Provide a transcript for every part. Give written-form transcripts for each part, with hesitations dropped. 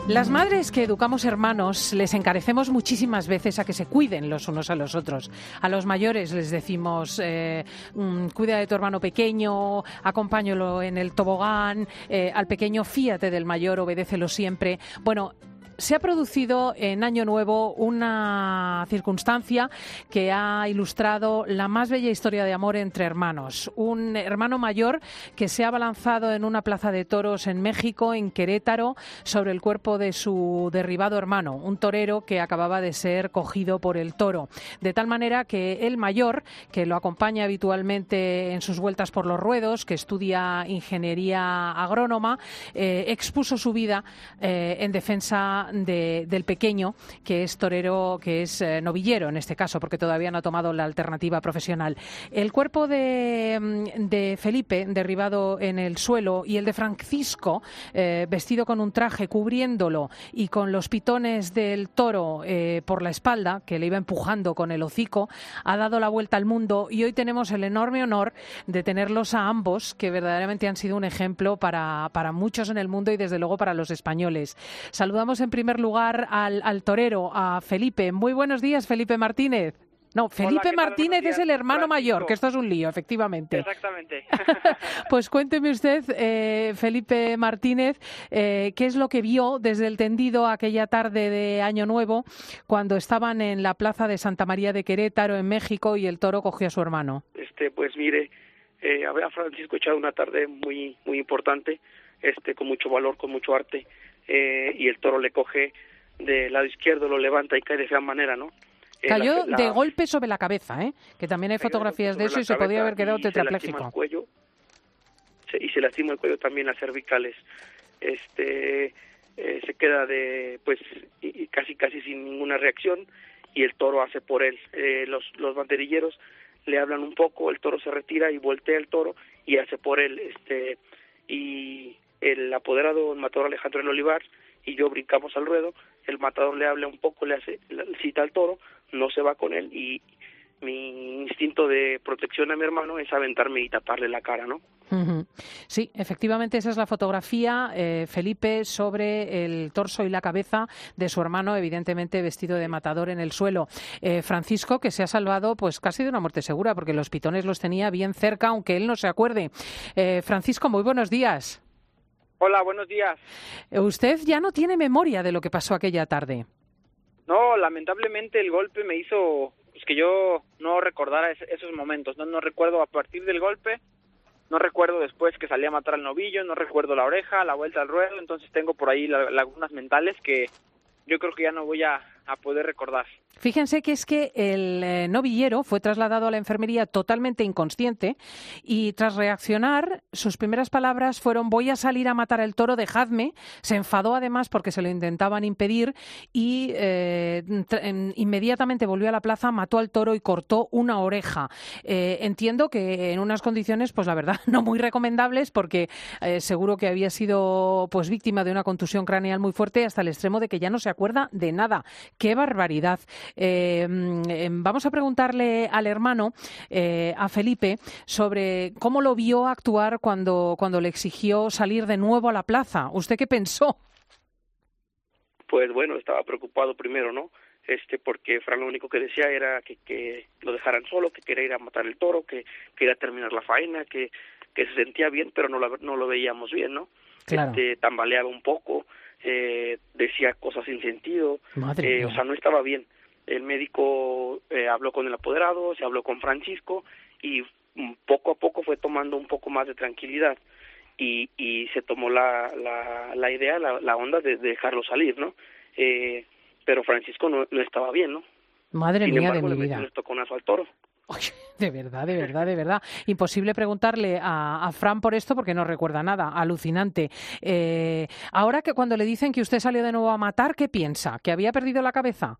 Las madres que educamos hermanos les encarecemos muchísimas veces a que se cuiden los unos a los otros. A los mayores les decimos, cuida de tu hermano pequeño, acompáñalo en el tobogán, al pequeño fíate del mayor, obedécelo siempre. Bueno, se ha producido en Año Nuevo una circunstancia que ha ilustrado la más bella historia de amor entre hermanos. Un hermano mayor que se ha abalanzado en una plaza de toros en México, en Querétaro, sobre el cuerpo de su derribado hermano, un torero que acababa de ser cogido por el toro. De tal manera que el mayor, que lo acompaña habitualmente en sus vueltas por los ruedos, que estudia ingeniería agrónoma, expuso su vida en defensa del pequeño, que es torero, que es novillero en este caso, porque todavía no ha tomado la alternativa profesional. El cuerpo de Felipe, derribado en el suelo, y el de Francisco, vestido con un traje cubriéndolo y con los pitones del toro por la espalda, que le iba empujando con el hocico, ha dado la vuelta al mundo, y hoy tenemos el enorme honor de tenerlos a ambos, que verdaderamente han sido un ejemplo para muchos en el mundo y desde luego para los españoles. Saludamos en primer lugar al torero, a Felipe. Muy buenos días, Felipe Martínez. No, Felipe Martínez es el hermano mayor, que esto es un lío, efectivamente. Exactamente. Pues cuénteme usted, Felipe Martínez, qué es lo que vio desde el tendido aquella tarde de Año Nuevo, cuando estaban en la plaza de Santa María de Querétaro, en México, y el toro cogió a su hermano. Pues mire, a Francisco echado una tarde muy muy importante, con mucho valor, con mucho arte, y el toro le coge del lado izquierdo, lo levanta y cae de fea manera, ¿no? Cayó de golpe sobre la cabeza, que también hay fotografías de eso y se podía haber quedado tetrapléjico. Se lastima el cuello, también las cervicales. Se queda casi sin ninguna reacción, y el toro hace por él. Los banderilleros le hablan un poco, el toro se retira y voltea el toro y hace por él. Y el apoderado, el matador Alejandro El Olivar, y yo brincamos al ruedo. El matador le habla un poco, le cita al toro, no se va con él, y mi instinto de protección a mi hermano es aventarme y taparle la cara, ¿no? Uh-huh. Sí, efectivamente esa es la fotografía, Felipe, sobre el torso y la cabeza de su hermano, evidentemente vestido de matador en el suelo. Francisco, que se ha salvado pues casi de una muerte segura, porque los pitones los tenía bien cerca, aunque él no se acuerde. Francisco, muy buenos días. Hola, buenos días. Usted ya no tiene memoria de lo que pasó aquella tarde. No, lamentablemente el golpe me hizo que yo no recordara esos momentos. No recuerdo a partir del golpe, no recuerdo después que salí a matar al novillo, no recuerdo la oreja, la vuelta al ruedo. Entonces tengo por ahí lagunas mentales que yo creo que ya no voy a poder recordar. Fíjense que es que el novillero fue trasladado a la enfermería totalmente inconsciente, y tras reaccionar, sus primeras palabras fueron: voy a salir a matar al toro, dejadme. Se enfadó además porque se lo intentaban impedir y inmediatamente volvió a la plaza, mató al toro y cortó una oreja. Entiendo que en unas condiciones, pues la verdad, no muy recomendables, porque seguro que había sido pues víctima de una contusión craneal muy fuerte, hasta el extremo de que ya no se acuerda de nada. ¡Qué barbaridad! Vamos a preguntarle al hermano, a Felipe, sobre cómo lo vio actuar cuando le exigió salir de nuevo a la plaza. ¿Usted qué pensó? Pues bueno, estaba preocupado primero, ¿no? Porque Fran lo único que decía era que lo dejaran solo, que quería ir a matar el toro, que quería terminar la faena, que se sentía bien, pero no lo veíamos bien, ¿no? Claro. Tambaleaba un poco, decía cosas sin sentido, o sea, no estaba bien. El médico habló con el apoderado, se habló con Francisco, y poco a poco fue tomando un poco más de tranquilidad, y se tomó la idea, la onda de dejarlo salir, ¿no? Pero Francisco no estaba bien, ¿no? Madre Sin mía embargo, de mi vida. le metió un estoconazo al toro. De verdad. Imposible preguntarle a Fran por esto porque no recuerda nada. Alucinante. Ahora que cuando le dicen que usted salió de nuevo a matar, ¿qué piensa? ¿Que había perdido la cabeza?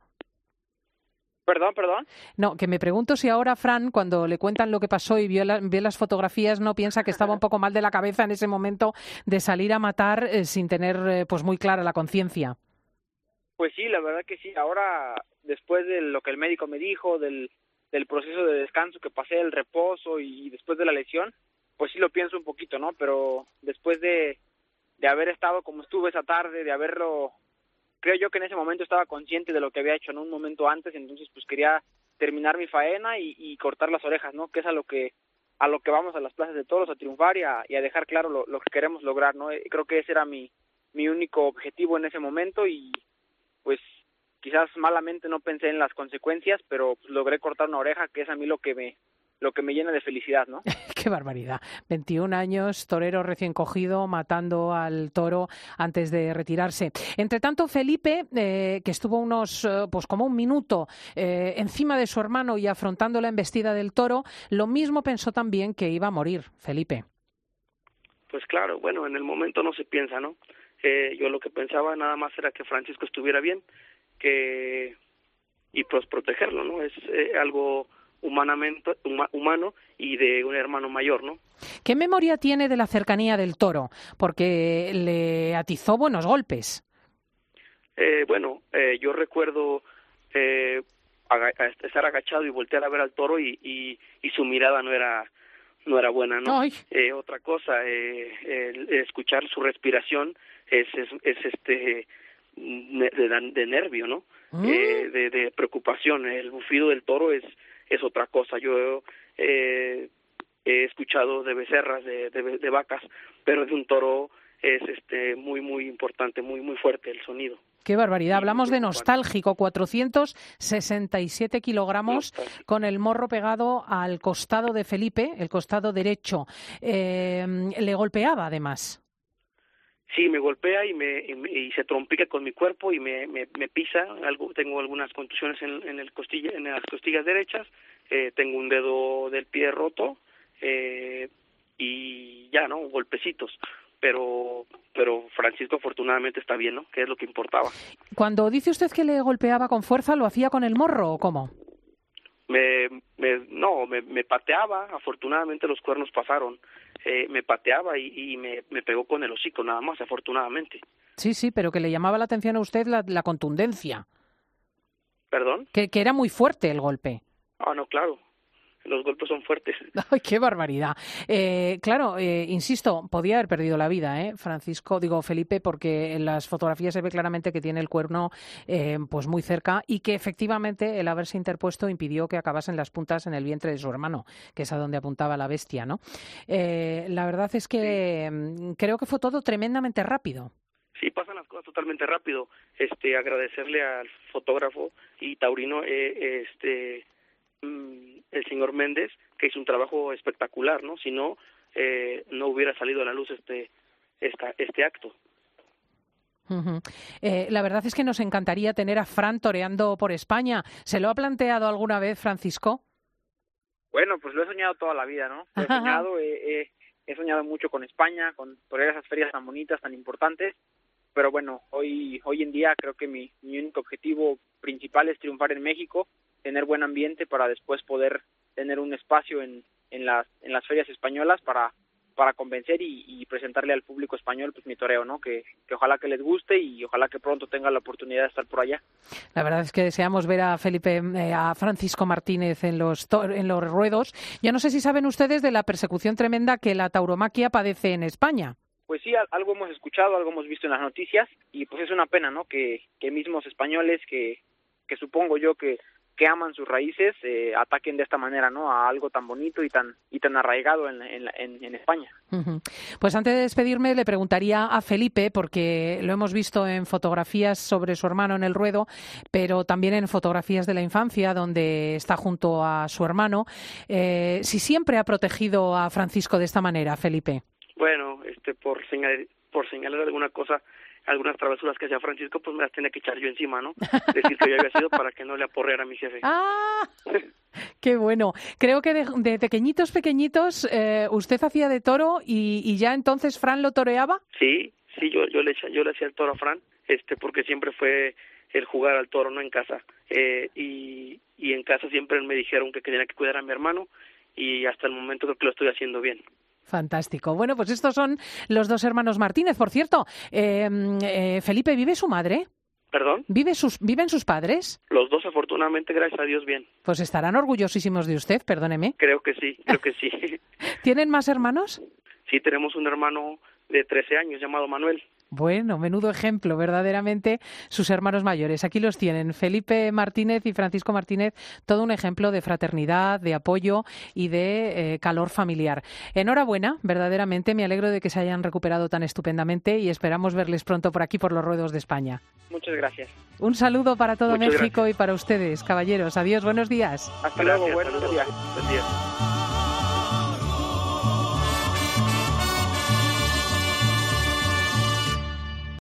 ¿Perdón? No, que me pregunto si ahora Fran, cuando le cuentan lo que pasó y vio las fotografías, no piensa que estaba un poco mal de la cabeza en ese momento de salir a matar sin tener pues muy clara la conciencia. Pues sí, la verdad que sí. Ahora, después de lo que el médico me dijo, del proceso de descanso que pasé, el reposo y después de la lesión, pues sí lo pienso un poquito, ¿no? Pero después de haber estado como estuve esa tarde, de haberlo creo yo que en ese momento estaba consciente de lo que había hecho en un momento antes, entonces pues quería terminar mi faena y cortar las orejas, ¿no? Que es a lo que vamos a las plazas de toros, a triunfar y a dejar claro lo que queremos lograr, ¿no? Creo que ese era mi único objetivo en ese momento y pues quizás malamente no pensé en las consecuencias, pero pues, logré cortar una oreja, que es a mí lo que me llena de felicidad, ¿no? Qué barbaridad. 21 años, torero recién cogido, matando al toro antes de retirarse. Entre tanto, Felipe, que estuvo pues como un minuto encima de su hermano y afrontando la embestida del toro, lo mismo pensó también que iba a morir, Felipe. Pues claro, bueno, en el momento no se piensa, ¿no? Yo lo que pensaba nada más era que Francisco estuviera bien, y pues protegerlo, ¿no? Es algo humano y de un hermano mayor, ¿no? ¿Qué memoria tiene de la cercanía del toro? Porque le atizó buenos golpes. Yo recuerdo estar agachado y voltear a ver al toro y su mirada no era buena, ¿no? Otra cosa, escuchar su respiración es de nervio, ¿no? De preocupación. El bufido del toro es otra cosa. Yo he escuchado de becerras, de vacas, pero de un toro es muy muy importante, muy muy fuerte el sonido. Qué barbaridad. Hablamos de nostálgico, 467 kilogramos con el morro pegado al costado de Felipe, el costado derecho. Le golpeaba además. Sí, me golpea y se trompica con mi cuerpo y me pisa. Tengo algunas contusiones en las costillas derechas. Tengo un dedo del pie roto y ya, ¿no? Golpecitos. Pero Francisco afortunadamente está bien, ¿no? Que es lo que importaba. Cuando dice usted que le golpeaba con fuerza, ¿lo hacía con el morro o cómo? Me pateaba. Afortunadamente los cuernos pasaron. Me pateaba y me pegó con el hocico, nada más, afortunadamente. Sí, pero que le llamaba la atención a usted la contundencia. ¿Perdón? Que era muy fuerte el golpe. Ah, no, claro. Los golpes son fuertes. ¡Ay, qué barbaridad! Insisto, podía haber perdido la vida, Felipe, porque en las fotografías se ve claramente que tiene el cuerno pues muy cerca y que efectivamente el haberse interpuesto impidió que acabasen las puntas en el vientre de su hermano, que es a donde apuntaba la bestia, ¿no? La verdad es que creo que fue todo tremendamente rápido. Sí, pasan las cosas totalmente rápido. Agradecerle al fotógrafo y taurino, el señor Méndez, que hizo un trabajo espectacular, ¿no? Si no, no hubiera salido a la luz este acto. Uh-huh. La verdad es que nos encantaría tener a Fran toreando por España. ¿Se lo ha planteado alguna vez, Francisco? Bueno, pues lo he soñado toda la vida, ¿no? Lo he soñado, he soñado mucho con España, con torear esas ferias tan bonitas, tan importantes. Pero bueno, hoy en día creo que mi único objetivo principal es triunfar en México, tener buen ambiente para después poder tener un espacio en las ferias españolas para convencer y presentarle al público español pues mi toreo, ¿no? Que ojalá que les guste y ojalá que pronto tenga la oportunidad de estar por allá. La verdad es que deseamos ver a Francisco Martínez en los ruedos. Yo no sé si saben ustedes de la persecución tremenda que la tauromaquia padece en España. Pues sí, algo hemos escuchado, algo hemos visto en las noticias y pues es una pena, ¿no? Que mismos españoles que supongo yo que aman sus raíces ataquen de esta manera, ¿no? A algo tan bonito y tan arraigado en España. Uh-huh. Pues antes de despedirme le preguntaría a Felipe, porque lo hemos visto en fotografías sobre su hermano en el ruedo, pero también en fotografías de la infancia donde está junto a su hermano, si siempre ha protegido a Francisco de esta manera, Felipe. Bueno, por señalar alguna cosa, algunas travesuras que hacía Francisco, pues me las tenía que echar yo encima, ¿no? Decir que yo había sido para que no le aporreara a mi jefe. ¡Ah! ¡Qué bueno! Creo que de pequeñitos, usted hacía de toro y ya entonces Fran lo toreaba. Sí, yo le hacía el toro a Fran, porque siempre fue el jugar al toro, ¿no? En casa. Y en casa siempre me dijeron que tenía que cuidar a mi hermano y hasta el momento creo que lo estoy haciendo bien. Fantástico. Bueno, pues estos son los dos hermanos Martínez. Por cierto, Felipe, ¿vive su madre? ¿Perdón? ¿Viven sus padres? Los dos, afortunadamente, gracias a Dios, bien. Pues estarán orgullosísimos de usted, perdóneme. Creo que sí. ¿Tienen más hermanos? Sí, tenemos un hermano de 13 años llamado Manuel. Bueno, menudo ejemplo, verdaderamente, sus hermanos mayores. Aquí los tienen, Felipe Martínez y Francisco Martínez, todo un ejemplo de fraternidad, de apoyo y de calor familiar. Enhorabuena, verdaderamente, me alegro de que se hayan recuperado tan estupendamente y esperamos verles pronto por aquí, por los ruedos de España. Muchas gracias. Un saludo para todo Muchas México gracias. y para ustedes, caballeros. Adiós, buenos días. Hasta luego, buenos saludos. días. Buen día.